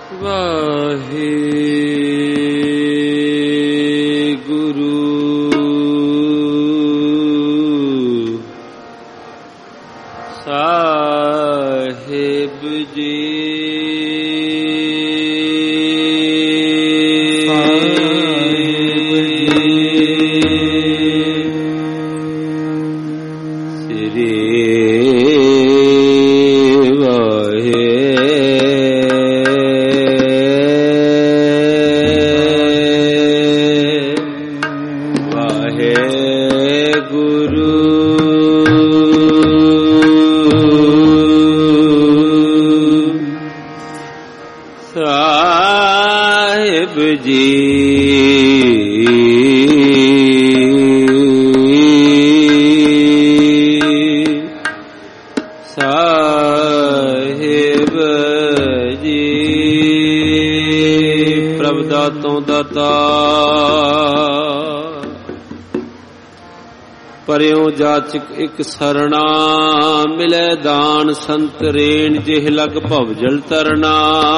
ਪਰਿਉ ਜਾਚਕ ਇਕ ਸਰਣਾ ਮਿਲੇ ਦਾਨ ਸੰਤ ਰੇਣ ਜਿਹ ਲਗ ਭਵਜਲ ਤਰਨਾ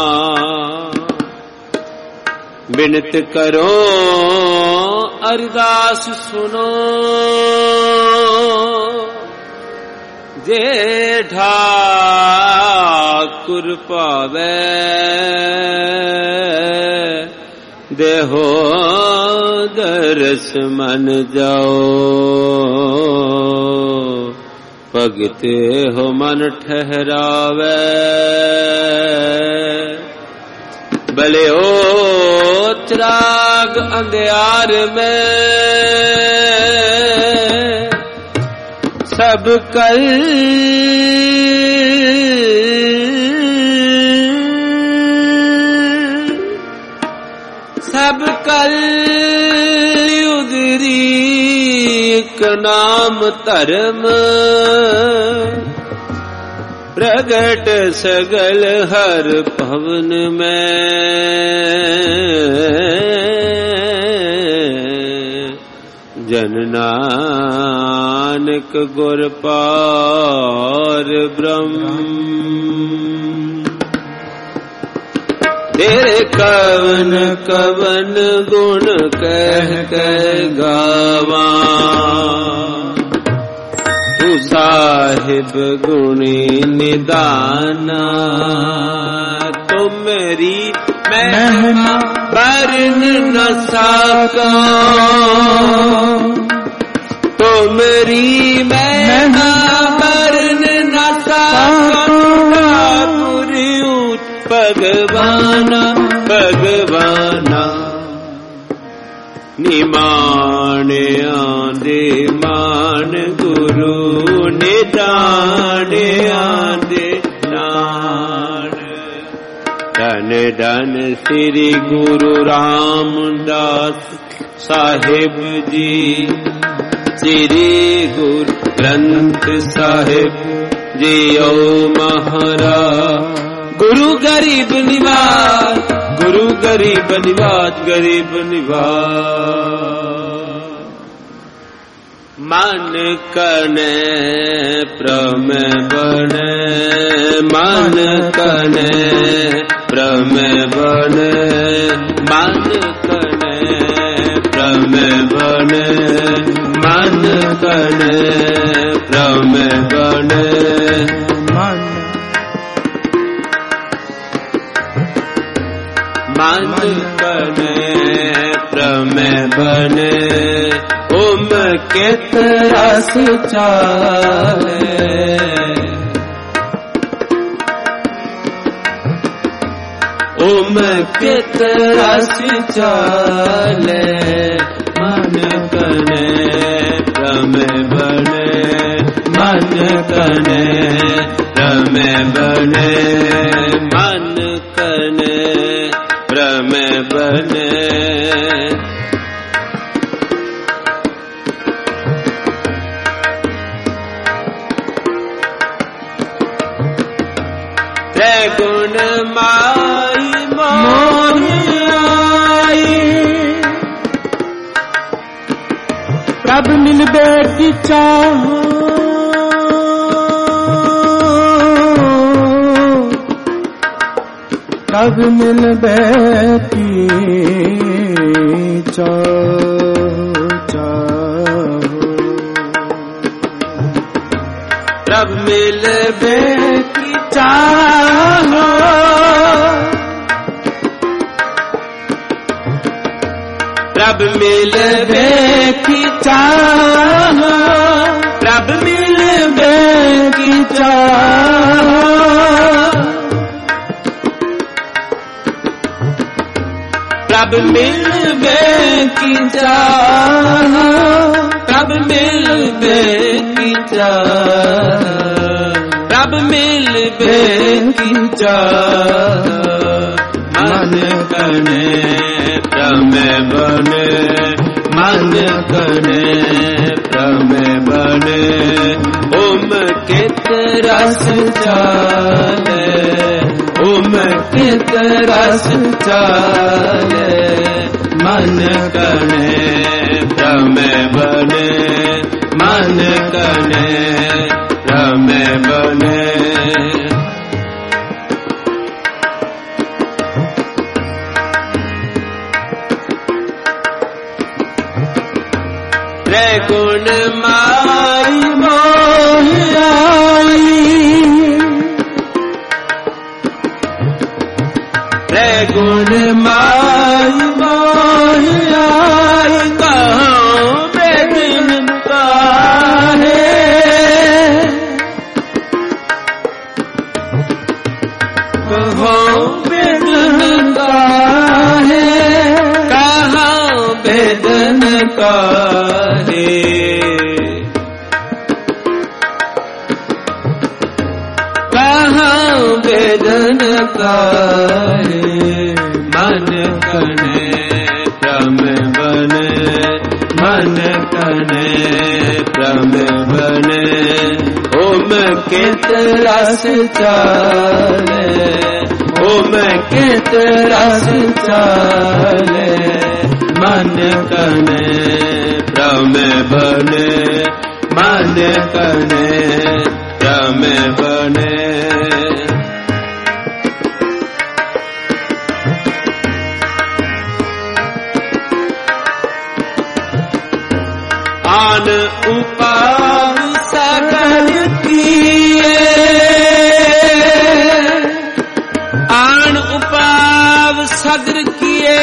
ਬਿਨਤ ਕਰੋ ਅਰਦਾਸ ਸੁਨੋ ਜੇ ਠਾਕੁਰ ਭਾਵੈ ਦੇਹੋ ਦਰਸ ਮਨ ਜਾਓ ਭਗਤ ਹੋ ਮਨ ਠਹਿਰਾਵੇ ਬਲਿਓ ਚਰਾਗ ਅੰਧਿਆਰ ਮੈਂ ਸਭ ਕਲ ਉਦਰੀ ਇਕ ਨਾਮ ਧਰਮ ਪ੍ਰਗਟ ਸਗਲ ਹਰ ਭਵਨ ਮੈਂ ਜਨ ਨਾਨਕ ਗੁਰ ਪਾਰ ਬ੍ਰਹਮ ਤੇਰੇ ਕਵਨ ਕਵਨ ਗੁਣ ਕਹਿ ਕਹਿ ਗਾਵਾਂ ਤੂੰ ਸਾਹਿਬ ਗੁਣੀ ਨਿਦਾਨਾ ਤੂੰ ਮੇਰੀ ਮਹਿਮਾ ਵਰਨ ਨ ਸਕਾ ਤੂੰ ਮੇਰੀ ਮਹਿਮਾ ਵਰਨ ਨ ਸਕਾ ਭਗਵਾਨਾ ਭਗਵਾਨਾ ਨਿਮਾਣਿਆਂ ਦੇ ਮਾਨ ਗੁਰੂ ਨਿਦਾਨਿਆਂ ਦੇ ਨਾਨ ਧਨ ਧਨ ਸ੍ਰੀ ਗੁਰੂ ਰਾਮਦਾਸ ਸਾਹਿਬ ਜੀ ਸ੍ਰੀ ਗੁਰੂ ਗ੍ਰੰਥ ਸਾਹਿਬ ਜੀਓ ਮਹਾਰਾਜ ਗੁਰੂ ਗਰੀਬ ਨਿਵਾਜ ਗੁਰੂ ਗਰੀਬ ਨਿਵਾਜ ਗਰੀਬ ਨਿਵਾਜ ਮਨ ਕਨੇ ਪ੍ਰਮ ਬਣੇ ਮਨ ਕਨੇ ਪ੍ਰਮ ਬਣੇ ਮਨ ਕਨੇ ਪ੍ਰਮ ਬਣੇ ਮਨ ਕਨੇ ਪ੍ਰਮ ਬਣੇ ਮਨ ਬਨੇ ਪ੍ਰਮੇ ਬਨੇ ਉਮ ਕਿਤ ਰਸ ਚਾਲੇ ਉਮ ਕਿਤ ਰਸ ਚਾਲੇ ਮਨ ਕਨੇ ਪ੍ਰਮੇ ਬਨੇ ਮਨ ਕਨੇ ਪ੍ਰਮੇ ਬਨੇ ਮਨ ਕਨੇ ਪ੍ਰਮੇ ਬਨੇ ਤੈ ਗੁਣ ਮਾਈ ਮੋਹ ਆਈ ਪ੍ਰਭ ਮਿਲ ਬੇਟੀ ਚਾਹੋ प्रभ मिलबे की प्रभ मिलबे की चाहो प्रभ मिलबे की चाहो प्रभ मिलबे की चाहो प्रभ मिलबे की चाहो प्रभ मिलबे की चाहो प्रभ मिलबे की चाहो मन कने प्रमेय बने मन कने प्रमेय बने ओम कित रस चाले ओम कित रस चाले मन कने प्रमेय बने मन कने प्रमेय बने गुण माई मोह आई गुण माई मोह आई कहाँ बेदन का है कहाँ बेदन का है कहाँ बेदन का वेदन काहे मन कने प्रमेय बने मन कने प्रमेय बने ओम कित रस चाले ओम कित रस चाले मन कने प्रमेय बने मन कने प्रमेय बने आन उपाव सगल किए आन उपाव सगर किए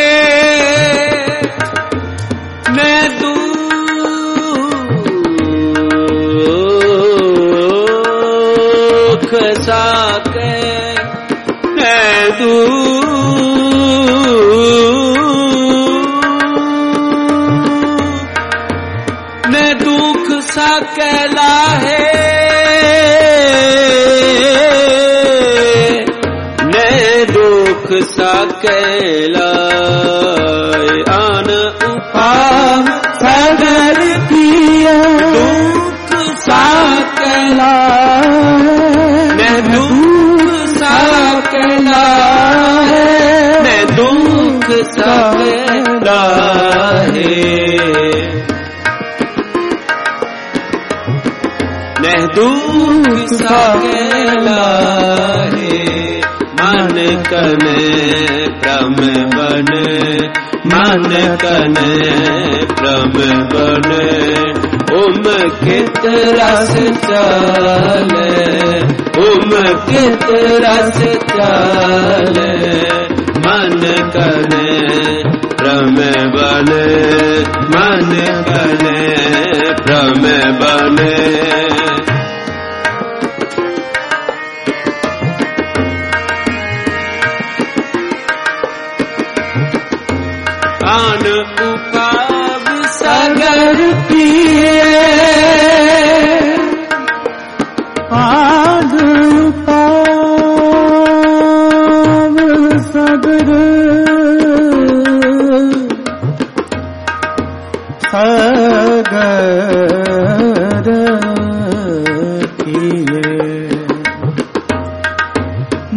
मैं दुख साके मैं दुख सकला है मैं दुख सकला आन उपाव सगर किया दुख सकला मैं दुख सकला मैं दुख सकला है मैं दुख सकला है मन कने प्रमेय बने मन कने प्रमेय बने ओम कित रस चाले ओम कित रस चाले मन कने प्रमेय बने मन कने प्रमेय बने आन उपाव सगर पिए आन उपाव सगर सगर पिए न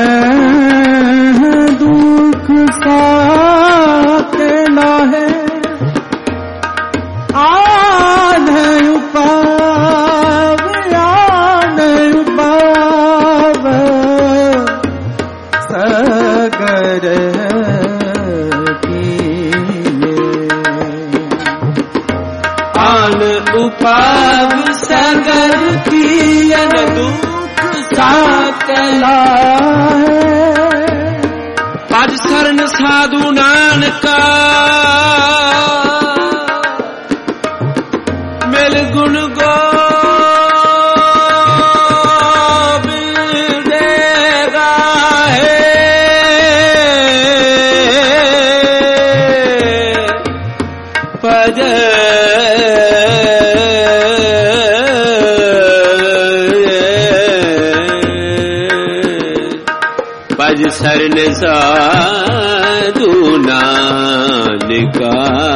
दुख साकेला है आन उपाव सगर सगर आन उपाव सगर कियन दुख साकला पद शरण साधु नानका मिल गुण गोबिंद गाहे पद पद शरण साधु नानका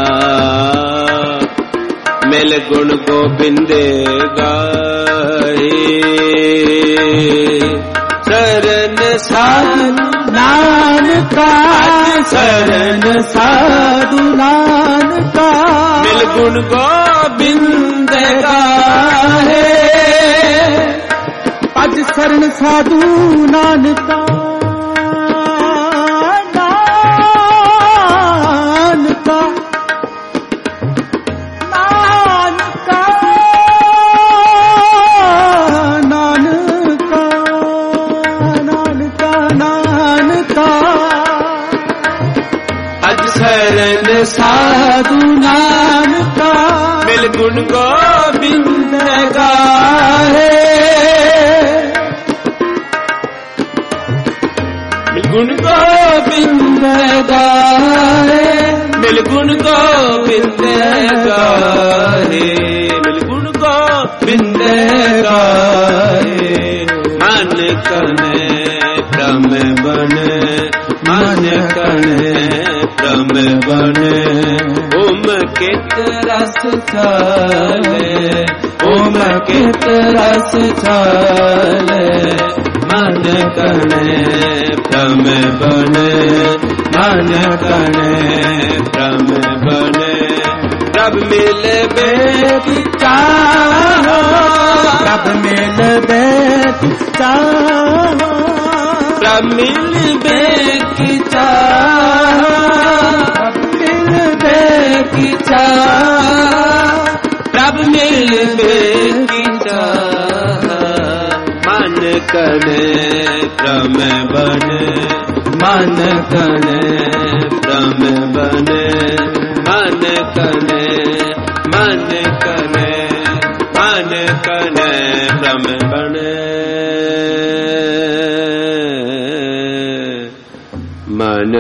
मिल गुण गोबिंद गाए शरण साधु नानका शरण साधु नानका मिल गुण गोबिंद गाए पद शरण साधु नानका साधु नानका मिल गुण गोबिंद गाहे मिल गुण गोबिंद गाहे मिल गुण गोबिंद गाहे मिल गुण गोबिंद गाहे मन कने ब्रह्म बने मन कने ब्रह्म बने ओम कित रस चाले ओम कित रस चाले मन कने ब्रह्म बने मन कने ब्रह्म बने रब मिले बेटी चाहो रब मिले बेटी चाहो रब मिल बेटी चाहो प्रभ मिल बेकी मन कने ब्रह्म बने मन कने ब्रह्म बने मन कने मन कने मन कने ब्रह्म बने मन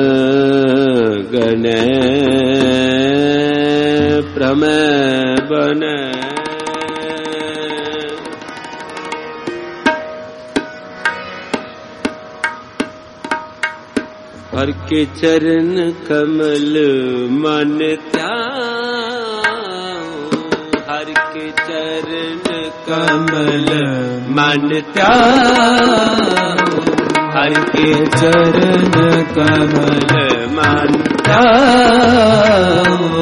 गने ब्रह्म बने हर के चरण कमल मन त्याओ हर के चरण कमल मन त्याओ हर के चरण कमल मन त्याओ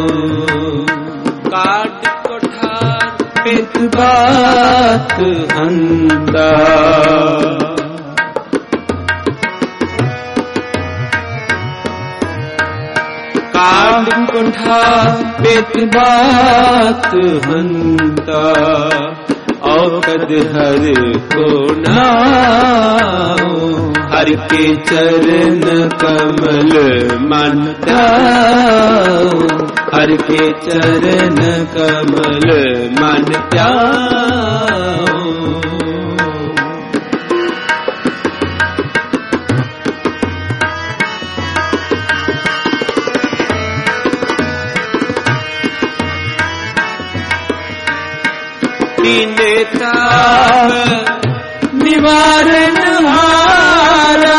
काट कोठार पित बात हंदा काट कोठार पित बात हंदा औकद हर को नाओ हर के चरण कमल मन त्याओ हर के चरण कमल मन त्याओ कीने ताप निवारण हारा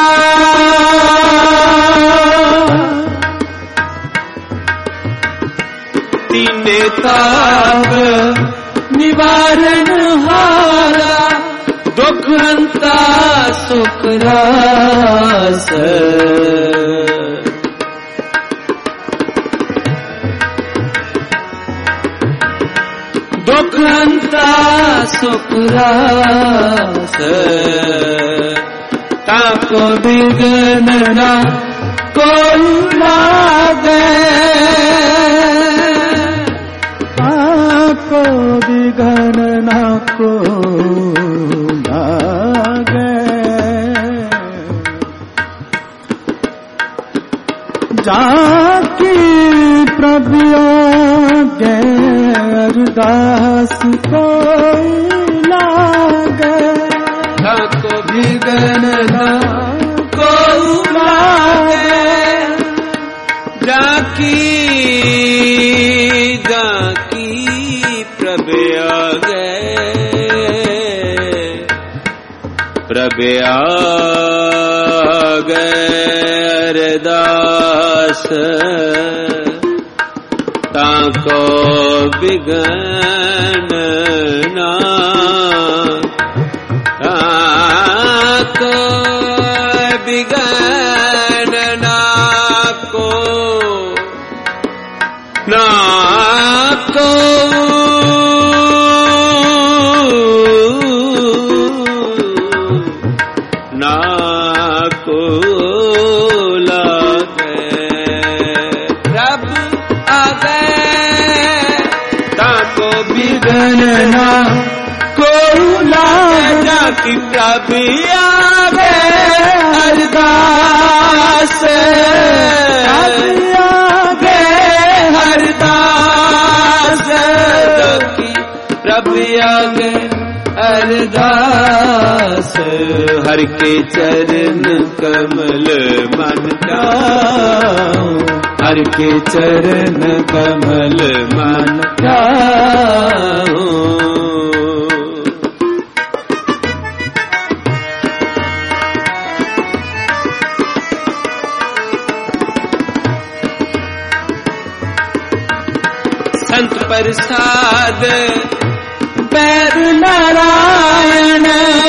कीने ताप निवारण हारा दुख हंता सुख रास दुख हंता सुख रास ताको बिघन ना कोई लागे, ताको बिघन ना कोई लागे। जाकी प्रभु आगे अरदास कोई लागे, ताको बिघन ना कोई लागे। जाकी जाकी प्रभु आगे, प्रभु आगे अरदास ताको बिघन ना, ताको बिघन ना को, ना को ना को लागे। प्रभु आगे ताको बिघन ना कोई लागे, जाकी प्रभु आगे अरदास, आगे अरदास जाकी प्रभु आगे अरदास। हर के चरण कमल मन जाओ, हर के चरण कमल मन जाओ। संत प्रसाद बैर नारायण,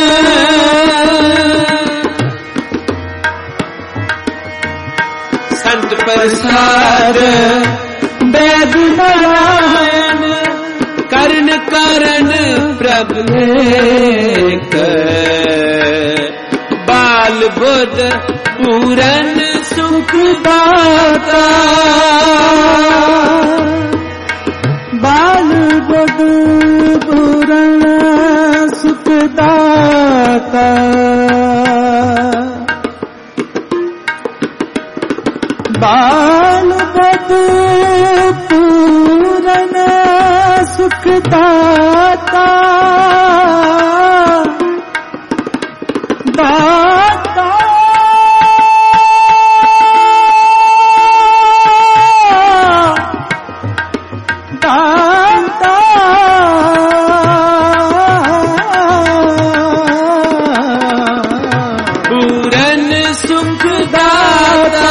संत प्रसाद बैर नारायण। करण करण प्रभु एक, बाल बुध पूरन सुख दाता, बाल बुध पूरन सुख दाता। बाल बुध पूरन सुख दाता, दाता दाता। पूरन सुख दाता,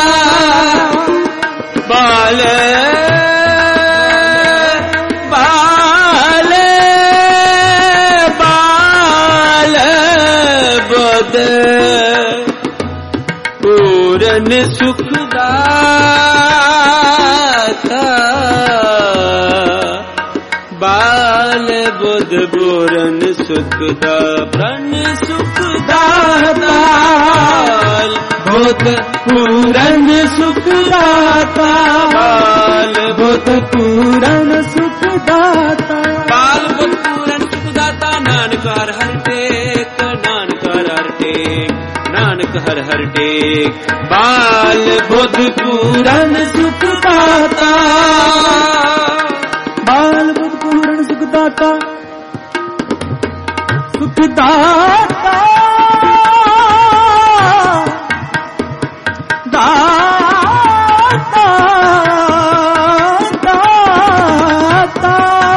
बाल बाल बाल बुध पूरन सुख दाता, बाल बुध पूरन सुख दाता, सुख दाता बुध पूरन सुख दाता, बाल बुध पूरन सुख दाता। बाल बुध पूरन सुख दाता। नानक हर हर टेक, नानक हर हर टेक, नानक हर हर टेक। बाल बुध पूरन सुख दाता, बाल बुध पूरन सुख दाता, सुख दाता दाता दाता।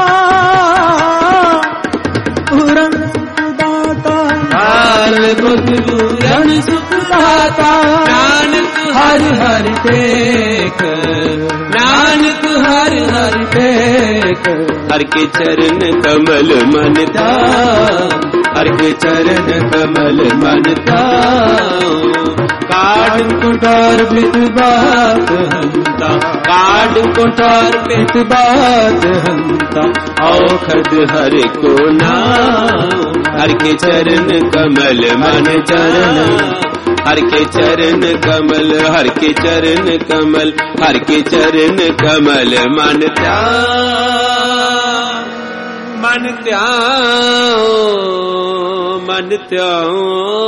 पूरन सुख दाता, बाल बुध पूरन सुख दाता। नानक हर हर टेक, नानक हर हर टेक। हर के चरण कमल मन ध्यान, हर के चरण कमल मन ध्यान। काढ़ कुठार पित बात हंता, काढ़ कुठार पित बात हंता। औखद हर को नाम, हर के चरण कमल मन चरण। हर के चरण कमल, हर के चरण कमल, हर के चरण कमल मन त्याओ, मन त्याओ, मन त्याओ,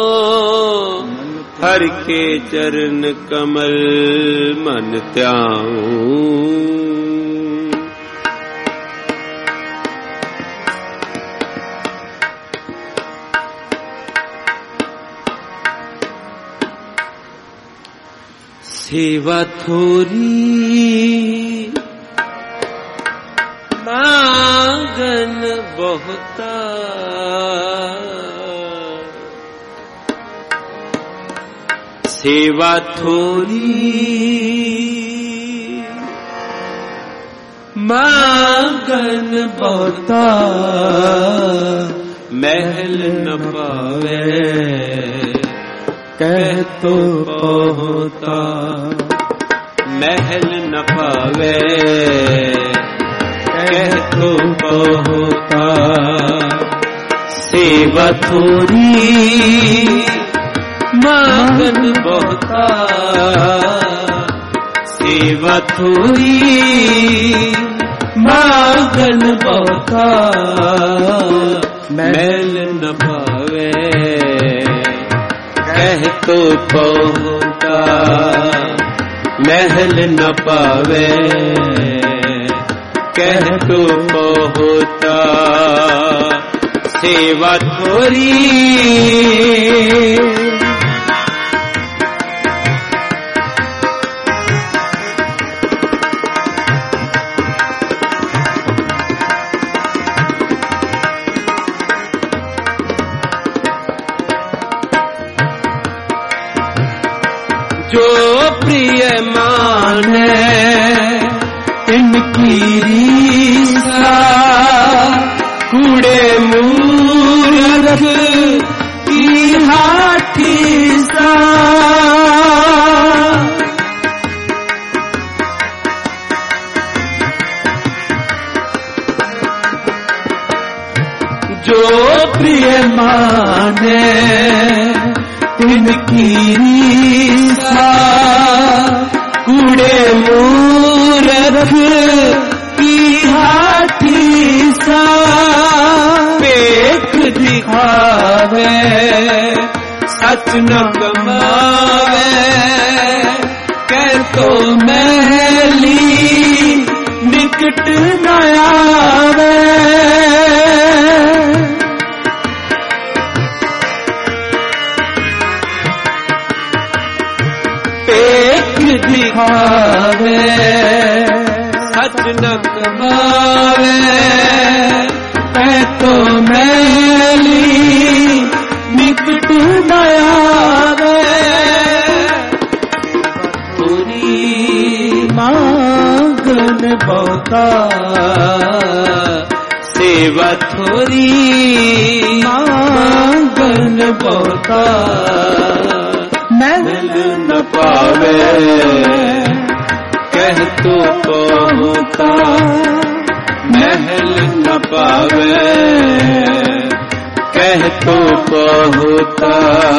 हर के चरण कमल मन त्याओ। सेवा थोरी मांगन बहुता, सेवा थोरी मांगन बहुता, महल न पावे कह तो होता, महल न पावे कह तो होता। सेवा थोरी मांगन बहुता, सेवा थोरी मांगन बहुता, महल न पावे कह तो होता, महल न पावे कह तो होता। सेवा थोरी जो प्रिय माने इनकी रीसा, कूड़े मूर्ख की हाथी सा, जो प्रिय माने इनकी रीसा, कूड़े मूर्ख की हाथी सा, पेट दिखावे सच न कमावे, कह तो मैली निकट न आवे। दिखावे सच न कमावे, मैं तो मैली निकट न आवे। पूरी मांगन बहुता, सेवा थोरी मांगन बहुता, महल न पावे कह तो होता, महल न पावे कह तो होता।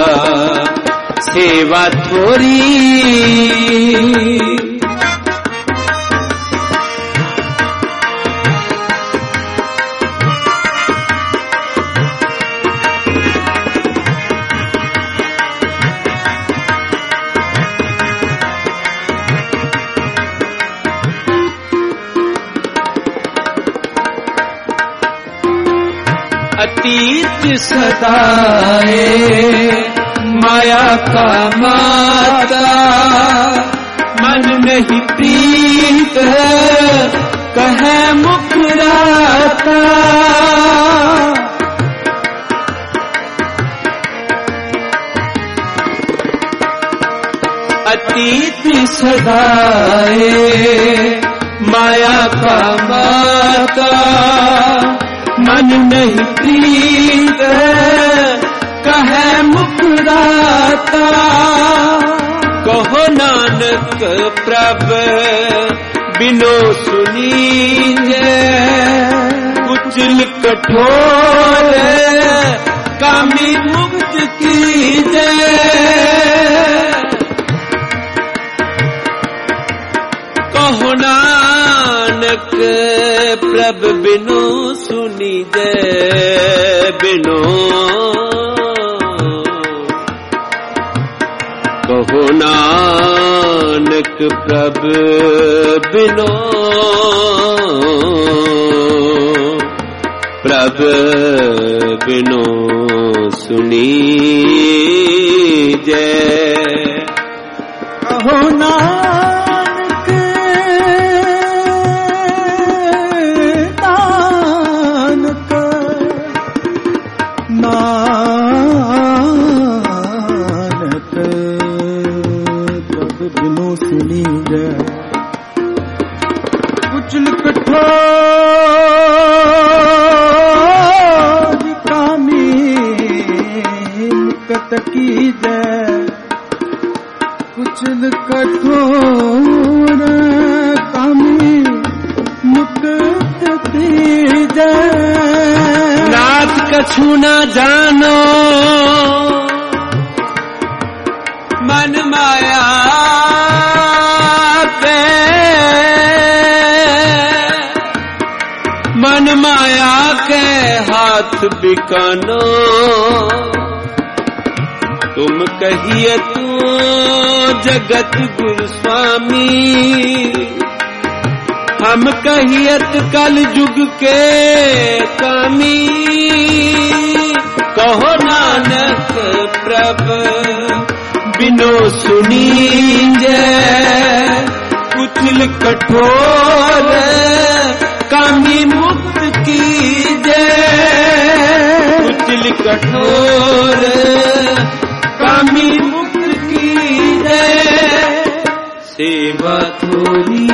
सेवा थोरी अतीत सदाए माया का माता, मन नहीं प्रीत कहे मुखराता। अतीत सदाए माया का माता, मन नहीं प्रीत कहे मुखराता। कहो नानक प्रभ बिनो सुनीजे, कुचल कठोर कामी मुक्त कीजे। नानक प्रभ बिनु सुनी जय बिनु कहो नानक प्रभ बिनु प्रभ बिनु सुनी जय कहो नानक नानक नानक प्रभ बिनु सुनी जय कुचल कठोर कामी मुकत की जय कुचल कठोर कामी मुक्त की जय नाथ कछु न जानो मन माया पे मन माया के हाथ बिकानो तुम कहिए तू जगत गुरु स्वामी हम कहियत कल युग के कामी कहो नानक प्रभ बिनु सुनी जय कुचल कठोर कामी मुक्त की जय कुचल कठोर कामी मुक्त की जय सेवा थोड़ी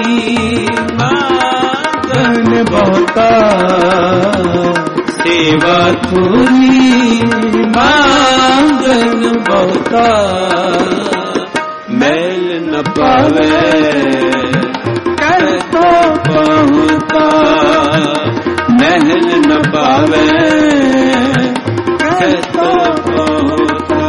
मांगन बहुता सेवा थोड़ी मांगन बहुता मैल न पावे कर तो बहुता महल न पावे कर तो बहुता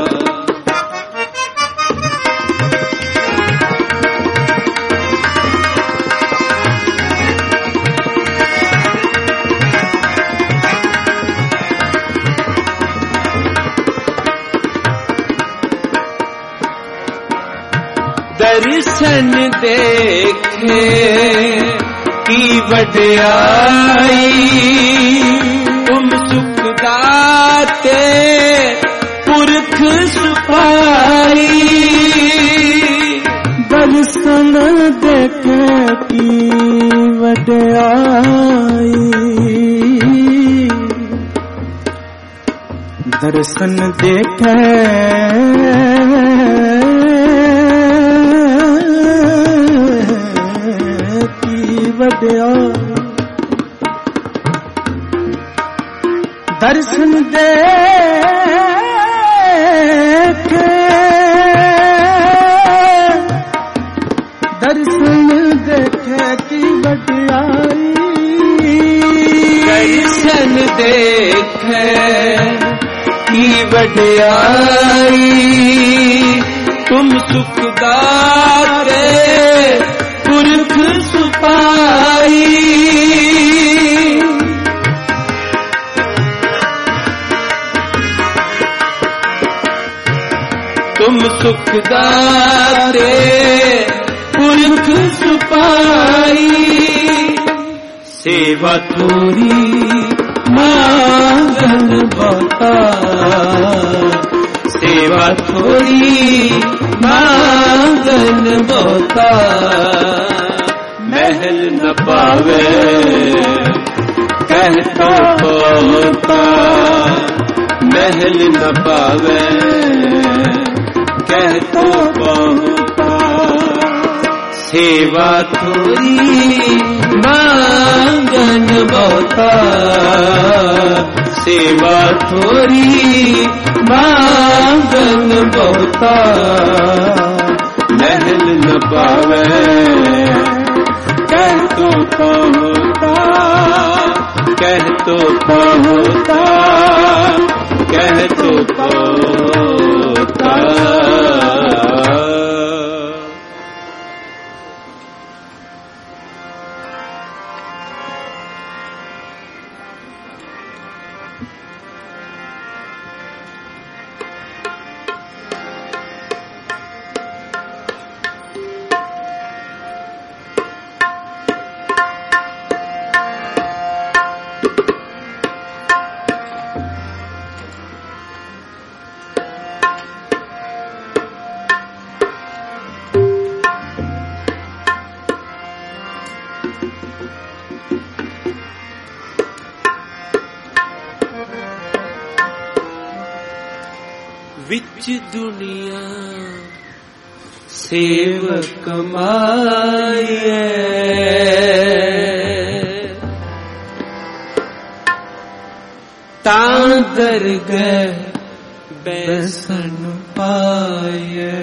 दर्शन देखे की वड्याई तुम सुख दाते पुरख सुपाई दर्शन देखे की वड्याई दर्शन देखे दर्शन देखे दर्शन देखे की वड्याई दर्शन देखे की वड्याई तुम सुखदारे पुरख सुपाई तुम सुखदारे पुरख सुपाई सेवा थोड़ी मांगन बहुता सेवा थोड़ी मांगन बहुता महल न पावे कह तो बहुता महल न पावे कह तो बहुता सेवा थोड़ी मांगन बहुता सेवा थोड़ी मांगन बहुता महल न पावे कह तो बहुता कह तो बहुता कह तो बहुता विच दुनिया सेवक माये तां दरगह बैसन पाए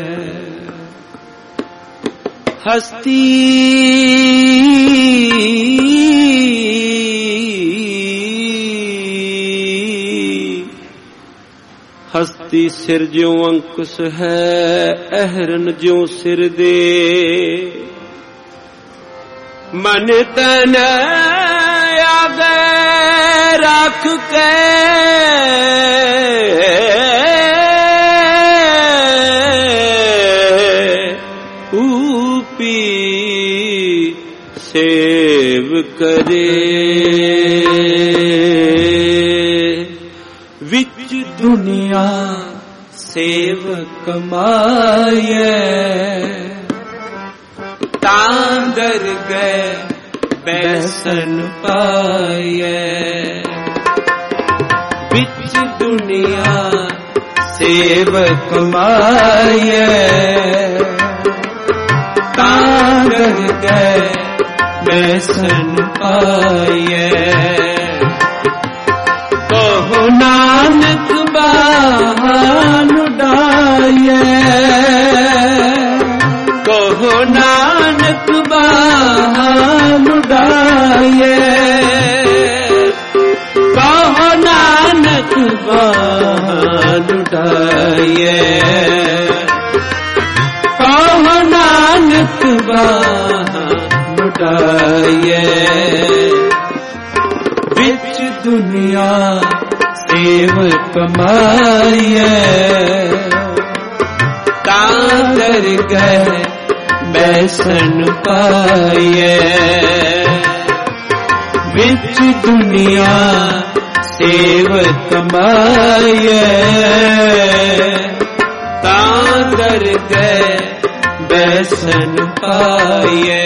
हस्ती हस्ती सिर ज्यों अंकुश है अहरन ज्यों सिर दे मन तन आगे रख के ऊपी सेव करे विच दुनिया सेवक माये तां दरगह बैसन पाए विच दुनिया सेवक माये तां दरगह बैसन पाए कहो नानक बाहन डाये कहो नानक बाहन डाये कहो नानक बाहन डाये कहो नानक बाहन डाये विच दुनिया सेवक माये तां दरगह बैसन पाए विच दुनिया सेवक माये तां दरगह बैसन पाए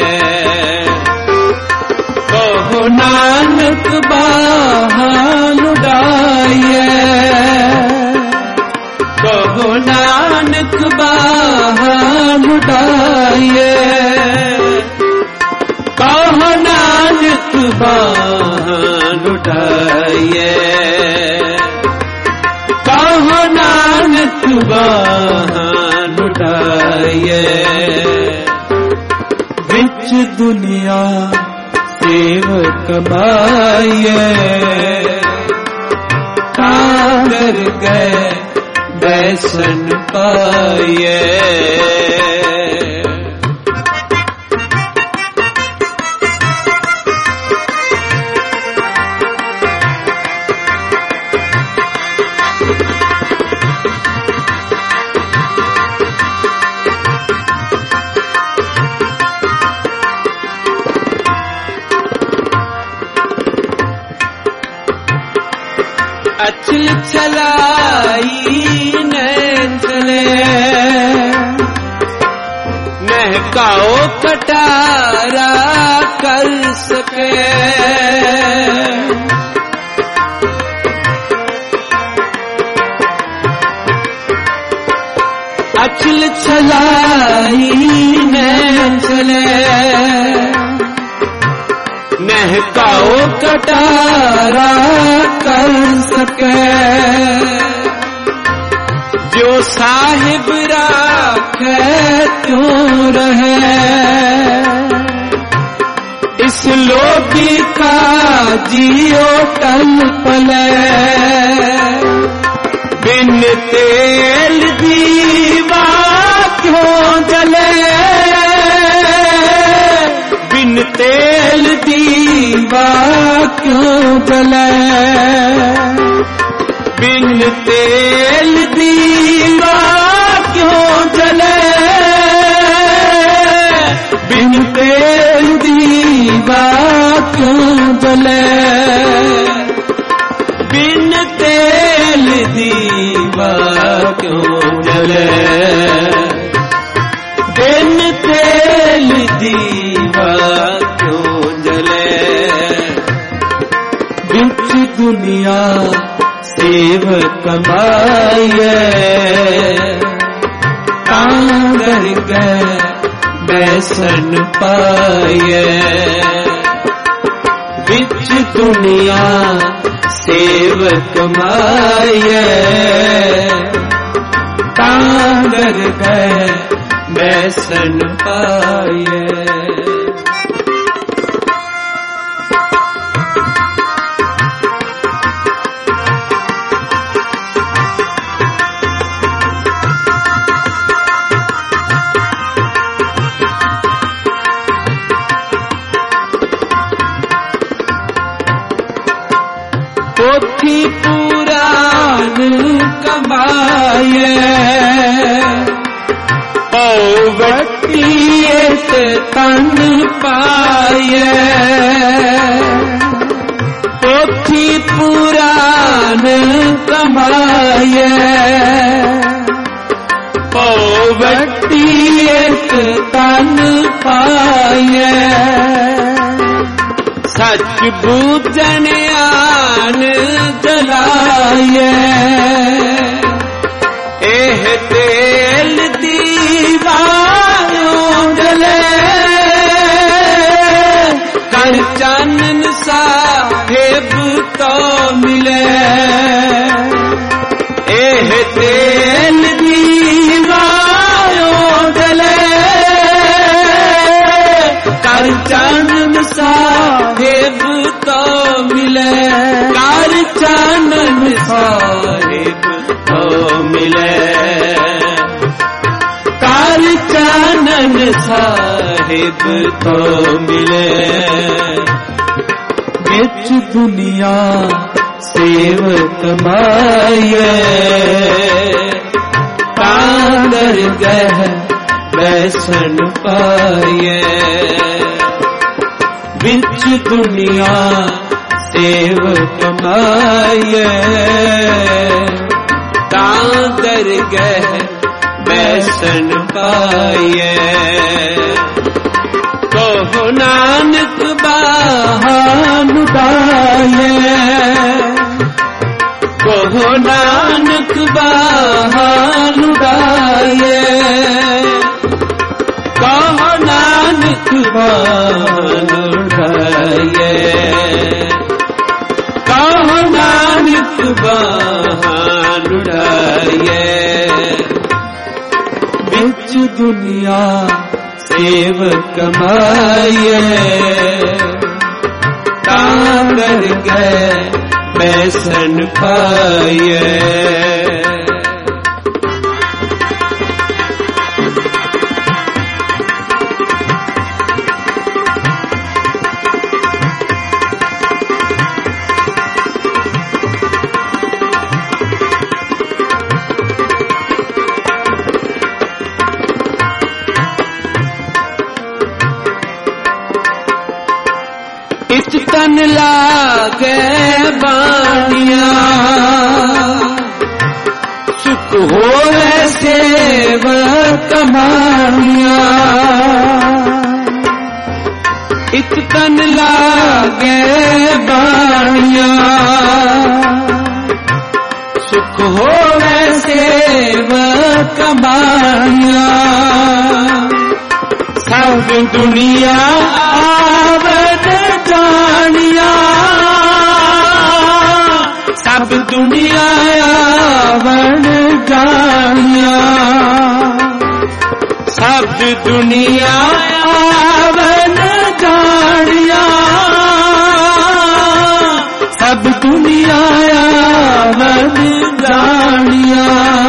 कहो नानक बाहन डाये कहो नानक बाहन डाये कहो नानक बाहन डाये कहो नानक बाहन डाये विच दुनिया सेवक माये तां दरगह बैसन पाए अचल चलाई नैन चले महकाओ कटारा कर सके अचल चलाई नैन चले महकाओ कटारा कर सके जो साहिब राखे त्यों रहे इस लोभी का जियो टल पले बिन तेल दीवा क्यों जले बिन तेल दीवा क्यों जले बिन तेल दीवा क्यों जले बिन तेल दीवा क्यों जले बिन तेल दीवा क्यों जले बिन तेल दीवा क्यों जले विच दुनिया सेवक माये तांगर गए बैसन पाये बिच दुनिया सेवक माये तांगर गए बैसन पाये पोथी पुराण कमाए पौवती तन पाए पोथी पुराण कमाए पौवती तन पाए सच बूझन आन जलाए एह तेल दीवारों जले कर चानन साहेब तो मिले एह तेल दीवारों जले कर चानन साहेब तो मिले कर चानन साहेब तो मिले कर चानन साहेब तो मिले बिच दुनिया सेवक माये तांगर गए बैसन पाये बिच दुनिया सेवक माये तांगर गए बैसन पाये कहो नानक बाहन डाले कहो नानक बाहन डाले कहो नानक बाहन डाले कहो नानक बाहन डाले बिच दुनिया सेवक माये तांगर गए बैसन पाये इच तन लागे बानिया सुख होए सेवक मानिया इच तन लागे बानिया सुख होए सेवक मानिया सब दुनिया आवत जानिया सब दुनिया आवत जानिया सब दुनिया आवत जानिया सब दुनिया आवत जानिया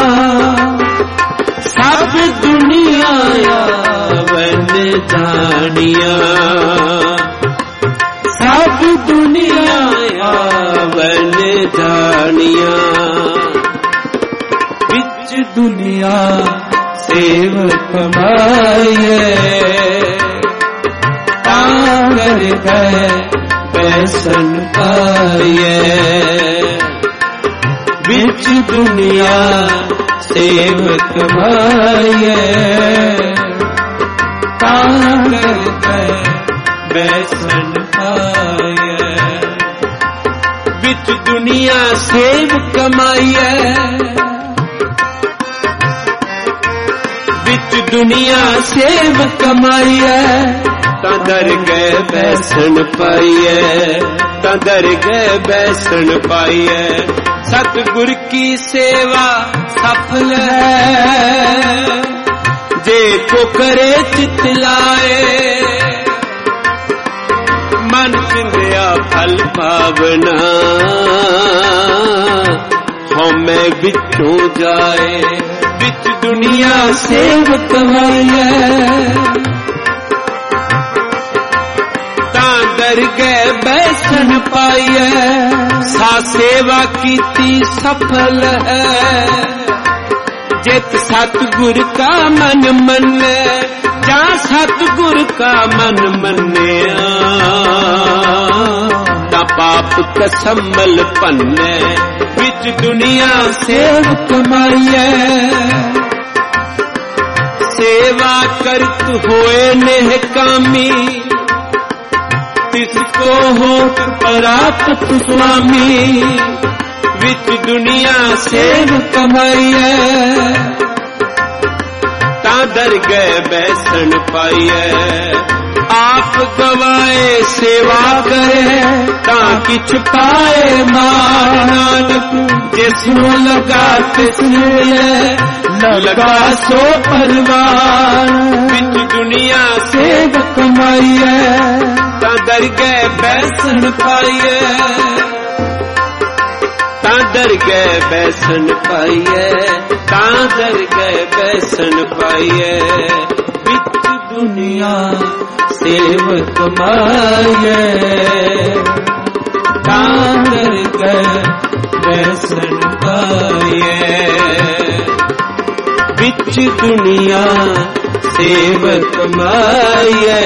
सब दुनिया आवत जानिया सब दुनिया आवत जानिया बिच दुनिया सेवक माये तांगर गए बैसन पाये बिच दुनिया सेवक माये तांगर गए बैसन पाये बिच दुनिया सेव कमाइए, बिच दुनिया सेव कमाइए, तां दरगह बैसन पाइए, तां दरगह बैसन पाइए। सतगुर की सेवा सफल है, जे को करे चित लाए, मन चिंध्या फल पावना, हमें बिचों जाए। बिच दुनिया सेव कमाइए, तां दरगह बैसन पाइए। सा सेवा कीती सफल है, जित सतगुर का मन मने, जा सतगुर का मन मनिया, ता पाप कसमल पन्ने। बिच दुनिया सेव कमाइए, सेवा करत होए नेह कामी, तिसको हो परापत स्वामी। बिच दुनिया सेव कमाइए, तां दरगह बैसन पाइए। आप गवाए सेवा करे, तां किछ पाए नानक। जिसनु लगा तिसनु लगा सो परवान। बिच दुनिया सेव कमाइए, तां दरगह बैसन पाइए, तां दरगह बैसन पाइए, तां दरगह बैसन पाइए। बिच दुनिया सेव कमाइए, तां दरगह बैसन पाइए। बिच दुनिया सेव कमाइए,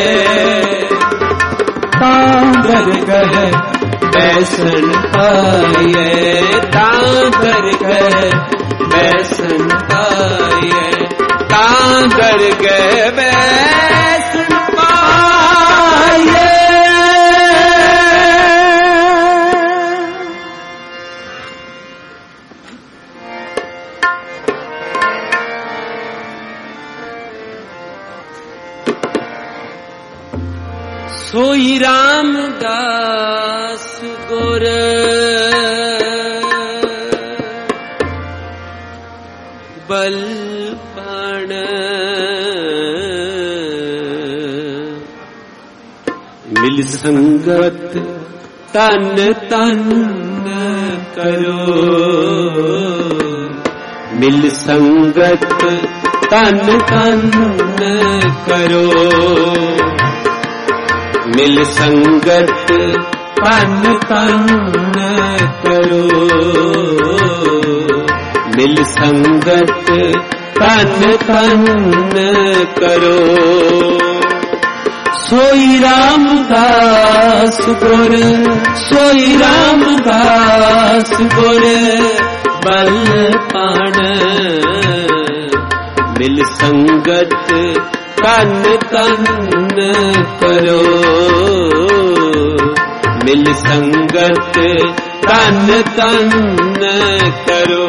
तां दरगह बैसन पाइए, तां दरगह बैसन पाइए, तां दरगह बैसन पाइए। सोई रामदास गुर बलपण, मिल संगत तन तन करो, मिल संगत तन तन करो, मिल संगत तन तन करो, मिल संगत तन तन करो। सोई रामदास गुर, सोई रामदास गुर बलपण, मिल संगत तन तन करो, मिल संगत तन तन करो।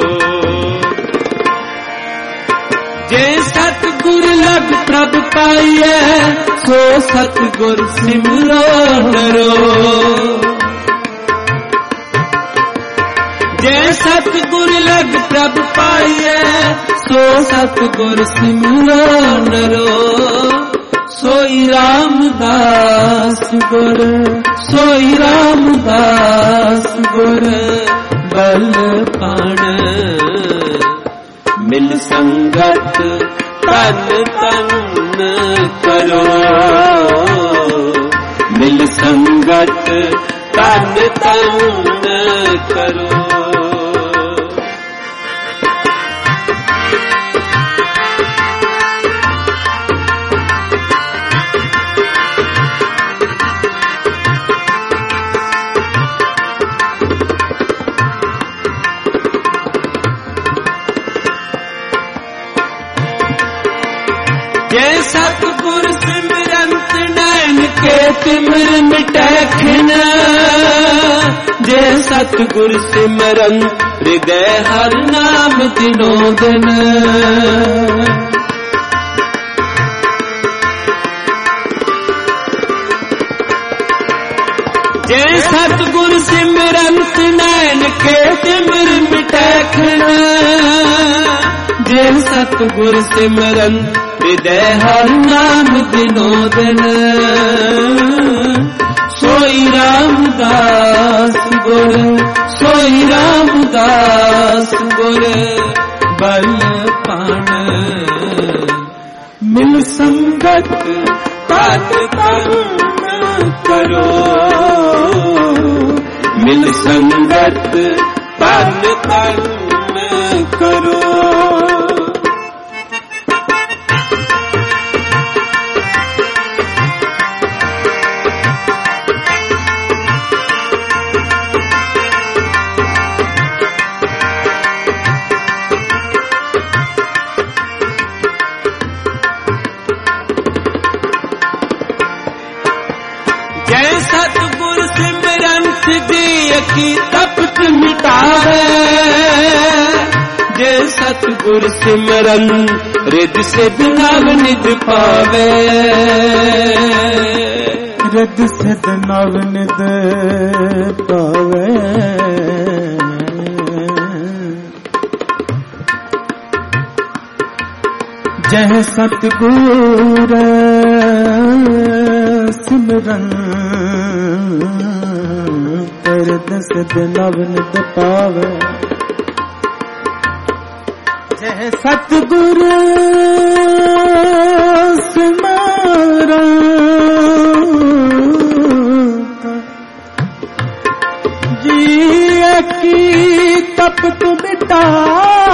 जे सतगुर लग प्रभ पाइए, सो सतगुर सिमरो डरो। जे सतगुर लग प्रभ पाइए, सो सतगुर सिमरो डरो। सोई रामदास गुर, सोई रामदास गुर बलपण, मिल संगत तन तन करो, मिल संगत तन तन करो। जय सतगुर सिमरंत नैन नैन के तिमिर मिटै खिन, जे सतगुर सिमरन हृदय हर नाम दिनो दिन। जे सतगुर सिमरन नैन के तिमिर मिटै खिन, जे सतगुर सिमरन हृदय हर नाम दिनो दिन। सोई रामदास गुर, सोई रामदास गुर बल पाण। मिल संगत तन तन करो, मिल संगत तन तन करो। सतगुर सिमरन जी तपत मिटावे, जे सतगुर सिमरन रिद सिद्ध नव निध पावे, रिद सिद्ध नव निध पावे। जय सतगुर सिमरन रिद सिद्ध नव निध पावे। जय सतगुर सिमरन जी की तपत मिटावे,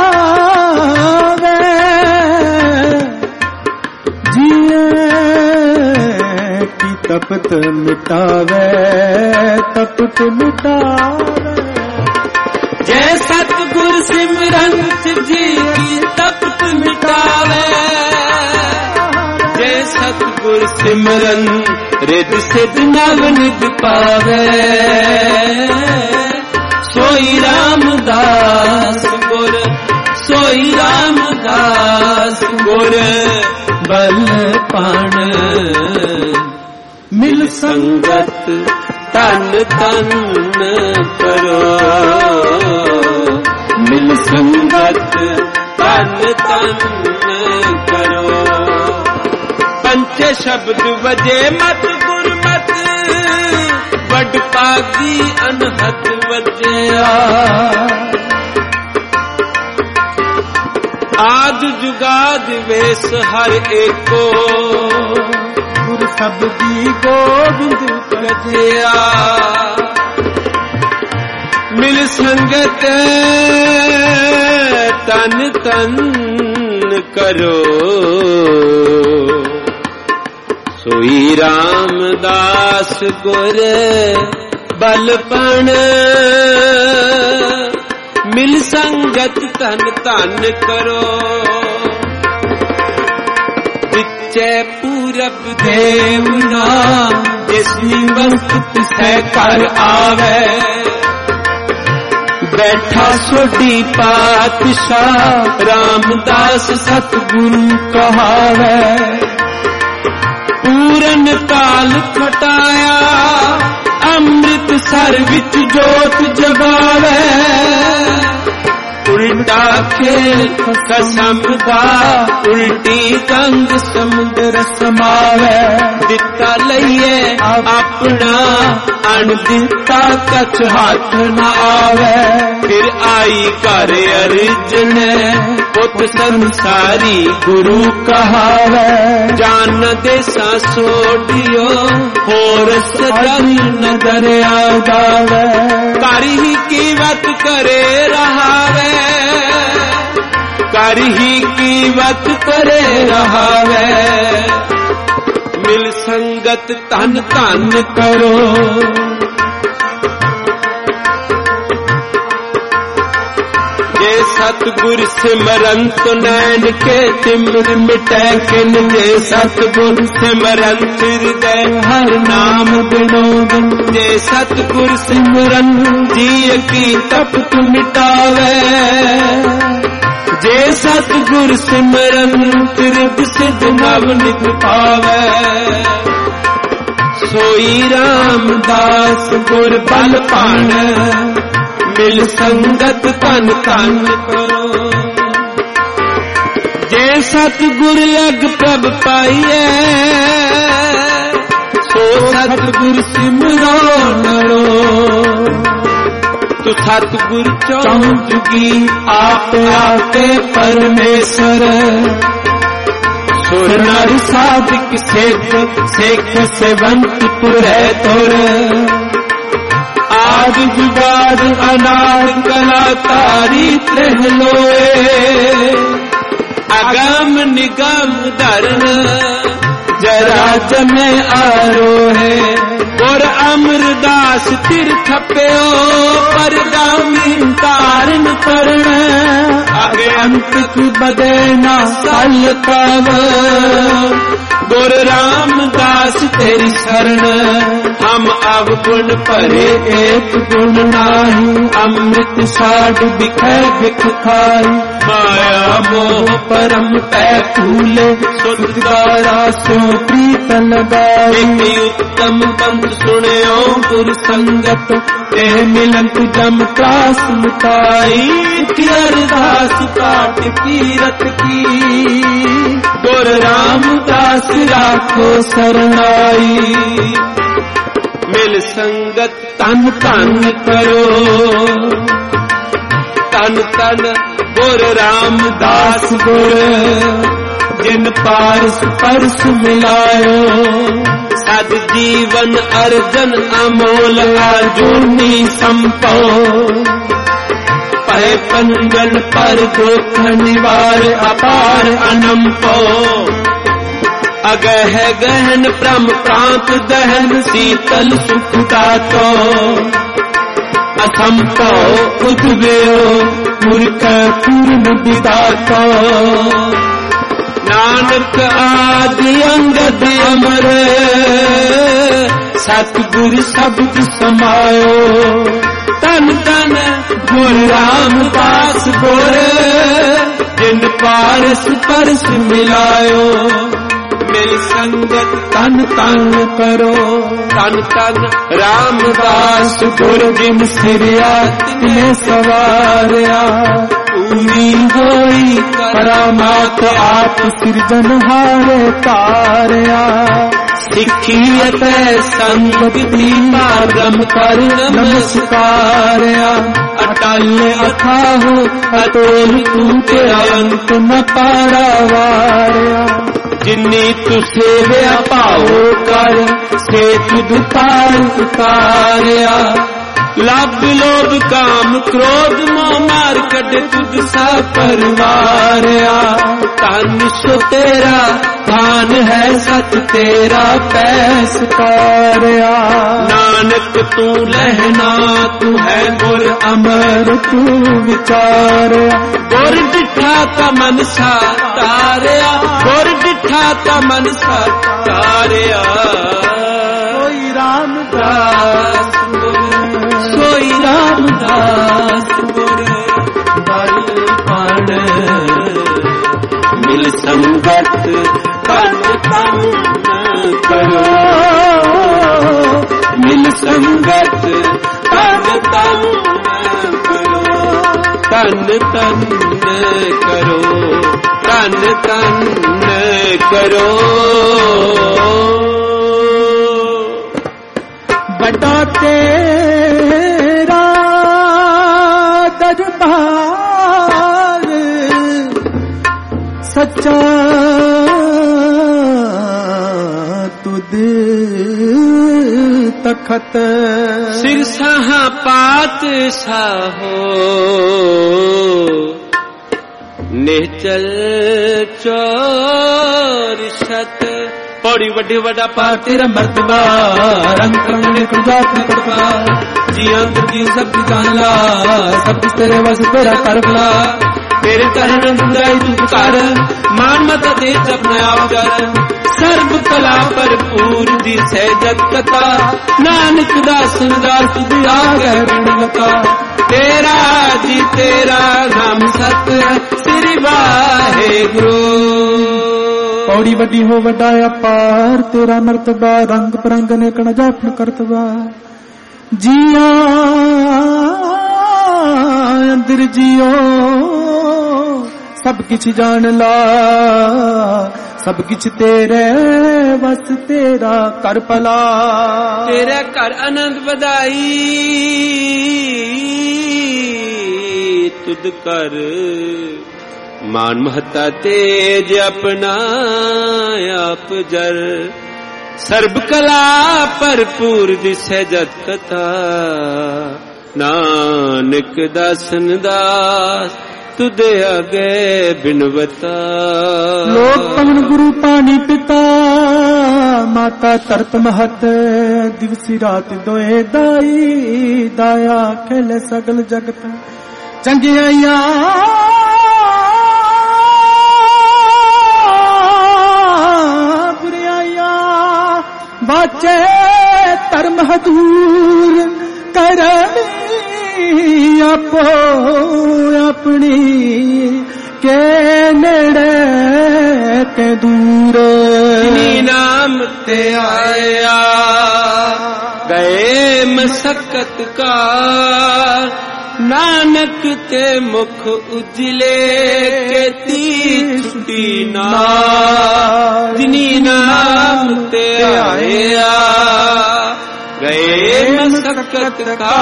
तपत मिटावे, तपत मिटावे। जय सतगुर सिमरन जी की तपत मिटावे, जय सतगुर सिमरन रिद सिद्ध नव निध पावे। सोई रामदास गुर, सोई रामदास गुर बल पाण। मिल संगत तन तन करो, मिल संगत तन तन करो। पंचे शब्द वजे मत गुरमत, बड़ पागी अनहद वजया। आद जुगाद वेश हर एको, गुर सबदी गोविंद कथिया। मिल संगत तन तन करो, सोई रामदास गुर बलपण। मिल संगत तन तन करो, विच्चे पूरब देव नाम, जिसनी वस्तु पिछे कर आवे। बैठा सोडी पातशाह, रामदास सतगुरु कहावे। पूरन काल खटाया, अमृत सर विच जोत जगावे। उल्टा खेल कसम दा, उल्टी गंग समुद्र समावे। दिता लइए अपना, अण दिता कछ हाथ न आवे। फिर आई कर अर्जन, पुत संसारी गुरु कहावे। जान देसा सोडियो, होर सजन नजर आवे। कारी कीमत करे रहावे, कारी कीमत करे रहावे। मिल संगत तन तन करो, जे सतगुर सिमरंत नैन के तिमिर मिटै किन, जे सतगुर सिमरंत हृदय हर नाम बिनोदन, जे सतगुर सिमरन जी की तपत मिटावे, जे सतगुर सिमरन रिद्ध सिद्ध नव नित पावे। सोई रामदास गुर बल पाण, मिल संगत तन तन करो, जे सतगुर अग प्रभ पाइए, सो सतगुर सिमरो नरो। तू सतगुर चौजुगी आप आपे परमेश्वर, सुर नर साधिक सेख सेवंत पुरै तोर, आदि विवाद अनाद कला तारी त्रह लोए, अगम निगम धरण जरा जमे आरोहे। और अमरदास तिर थप्यो परगामी तारण करण, आगे अंत की बदे ना सल पाव। गुर रामदास तेरी शरण, हम अवगुण भरे एक गुण नाही, अमृत साध बिखै बिख खाई। माया मोह परम पै फूले, सुदगारा सो प्रीत लगाई। उत्तम पंथ सुनियो गुर संगत, ते मिलंत जम त्रास मुकाई। अरदास काट कीरत की, गुर रामदास राखो शरणाई। मिल संगत तन तन करो, तन तन गुर रामदास गुर, जिन पारस परस मिलायो। सद जीवन अर्जन अमोल अर्जुनी संपो, पै पंजन पर दुख निवार अपार अनंपो। अगह गहन ब्रह्म प्रांत दहन, शीतल सुख दातो। असंपो उद्वयो मूर्ख पूर्ण विदातो। नानक आदि अंगद अमर, सतगुर शब्द समायो। तन तन गुर रामदास गुर, जिन पारस परस मिलायो। मिल संगत तन तन करो, तन तन रामदास गुर, जिन सिरिया तिने सवारिया। पूरी होई करामात आप सिरजनहारे तारिया। सिखियत संगत दीना गम कर नमस्कारिया। अटल अथाहो अतोल तूते अंत न पारावारिया। जिन्नी तु सेव्या पाओ कर, से तुद पार उतारिया। लाभ लोभ काम क्रोध मोह मार कटे, तुझ सा परवारिया। तन सो तेरा धान है, सत तेरा पैस कारिया। नानक तू लहना तू है गुर अमर, तू विचारिया। गुर डिठा का मन सा तारिया, गुर डिठा का मन सा तारिया। कोई रामदास कोई रामदास गुर बल पाण। मिल संगत तन तन करो, मिल संगत तन तन करो। तन तन करो, तन तन करो। बड़ा तेरा दरबार, सच्चा तुद तखत। सिरसा पात साहो, निश्चल चौर शत पौड़ी वड्डे वड्डा पार तेरा मर्तबा रंग करने को जात न करता जी अंतर जी सब जान ला सब कुछ तेरे वस तेरा कर भला तेरे कारण बुराई तू कर मान मत दे अपने आप कर सर्व कला भरपूर दी सहजत कथा नानक दास सुनदार तुझ आ गए बिनवता तेरा जी तेरा नाम सत श्री वाहेगुरु पौड़ी वड्डी हो वड्डा अपार तेरा मर्तबा रंग परंग ने कण जापन करतवा जिया अंदर जियो सब किछ जान ला सब किछ तेरे बस तेरा कर भला तेरे घर आनंद बधाई तुद कर मान महता तेज अपना आप जर सर्व कला भरपूर दी सहजत कथा नानक दासन दास तुदे आगे बिनवता लोक पवन गुरु पानी पिता माता तरत महत दिवसी रात दोए दाई दाया खेले सगल जगत चंगिया बुराइया बाचे धर्म दूर कर आपो अपनी के नेड़े के दूर नाम ते आया गए मसक्कत का नानक ते मुख उजले केती छुटी ना जिनी नाम ते आया गए मसक्कत का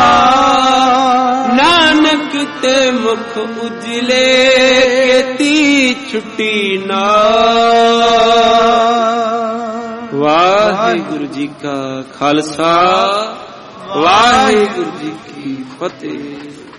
नानक ते मुख उजले केती छुटी ना वाहिगुरु जी का खालसा वाहिगुरु जी की फतेह।